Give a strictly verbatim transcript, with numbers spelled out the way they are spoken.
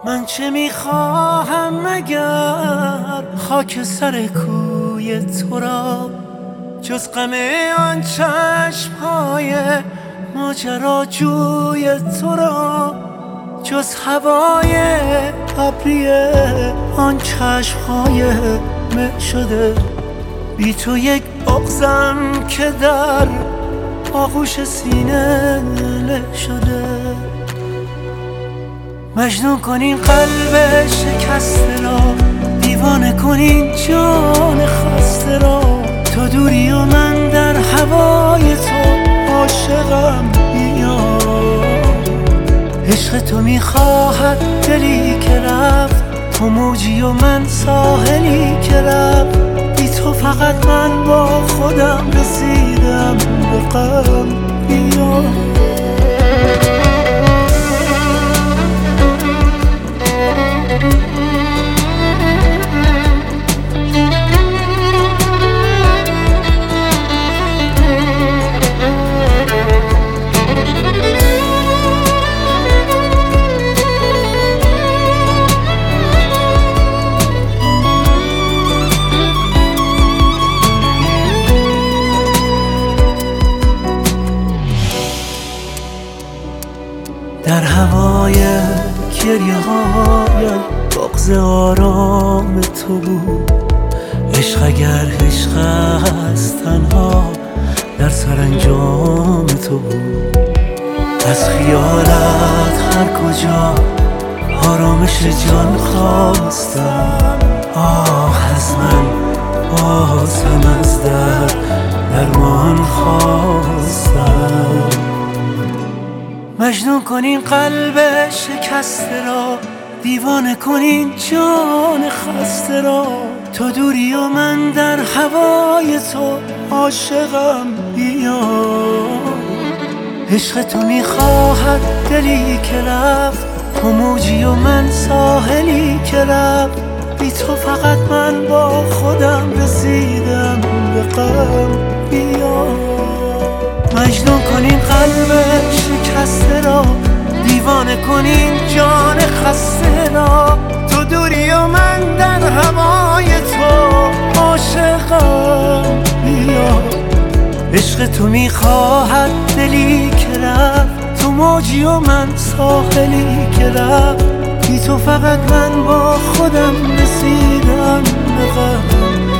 من چه میخواهم مگر خاک سر کوی تو را، جز غم آن چشمهای ماجراجوی تو را، جز هوای ابری آن چشمهای مه شده. بی تو یک بغضم که در آغوش سینه له شده. مجنون کنین قلب شکسته را، دیوانه کنین جان خسته را. تو دوری و من در هوای تو عاشقم بیا. عشق تو میخواهد دلی که رفت، تو موجی و من ساحلی که رفت. بی تو فقط من با خودم رسیدم به غم بیا. در هوای گریه هایم بغض آرام تو بود. عشق اگر عشق است تنها در سرانجام تو بود. از خیالت هر کجا آرامش جان خواستم. آه از من باز هم از درد درمان خواستم. مجنون کنین قلب شکسته را، دیوانه کنین جان خسته را. تو دوری و من در هوای تو عاشقم بیا. عشق تو میخواهد دلی که رفت، تو موجی و من ساحلی که رفت. بی تو فقط من با خودم رسیدم به غم بیا. مجنون کنین قلب شکسته را، دیوانه کنین جان خسته را. تو دوری و من در هوای تو عاشقم بیا. عشق تو میخواهد دلی که رفت، تو موجی و من ساحلی که رفت. بی تو فقط من با خودم رسیدم به غم